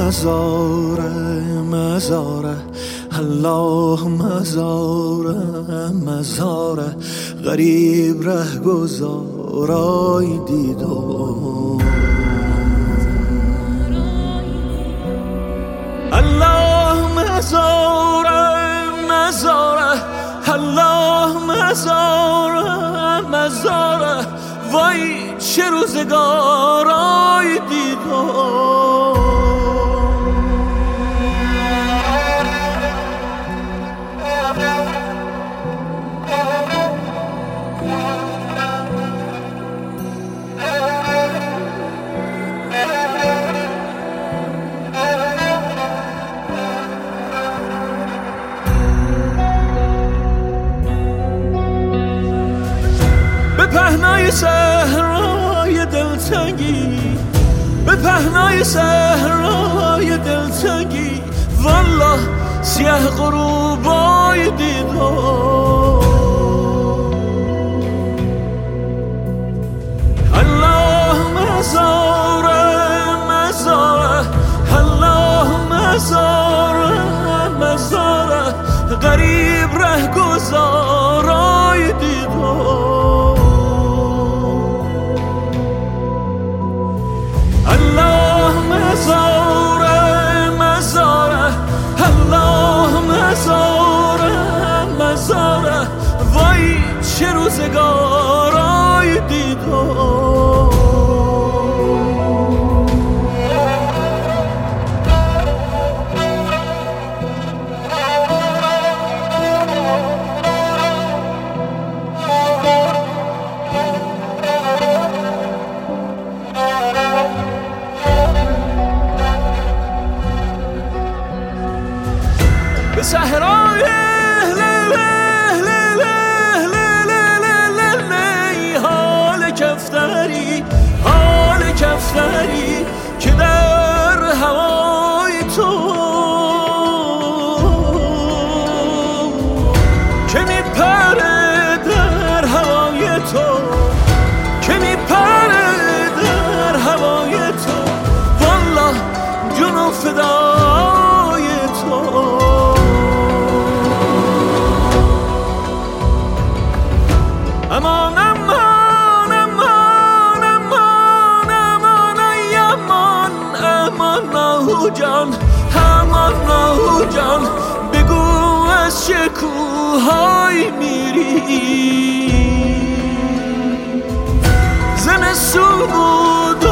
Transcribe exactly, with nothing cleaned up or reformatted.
مزاره مزاره الله مزاره مزاره غریب ره گذارای دیدم الله مزاره مزاره الله مزاره مزاره وای چه روزگارای دیدم به پهنای صحرای دلتنگی به پهنای صحرای دلتنگی والله سیاه غروبای دیدم الله مزاره مزاره الله مزاره مزاره غریب ره گذارای دیدم الله مزاره مزاره الله مزاره مزاره وای چه روزگارای دیدم به صحرای حال کفتری حال کفتری که در هوای تو که میپره در هوای تو که میپره در هوای تو والله جنو فدای تو امان امان امان امان امان ای امان امان ناهو جان امان ناهو جان بگو از چه کوه‌های میری زمستون بود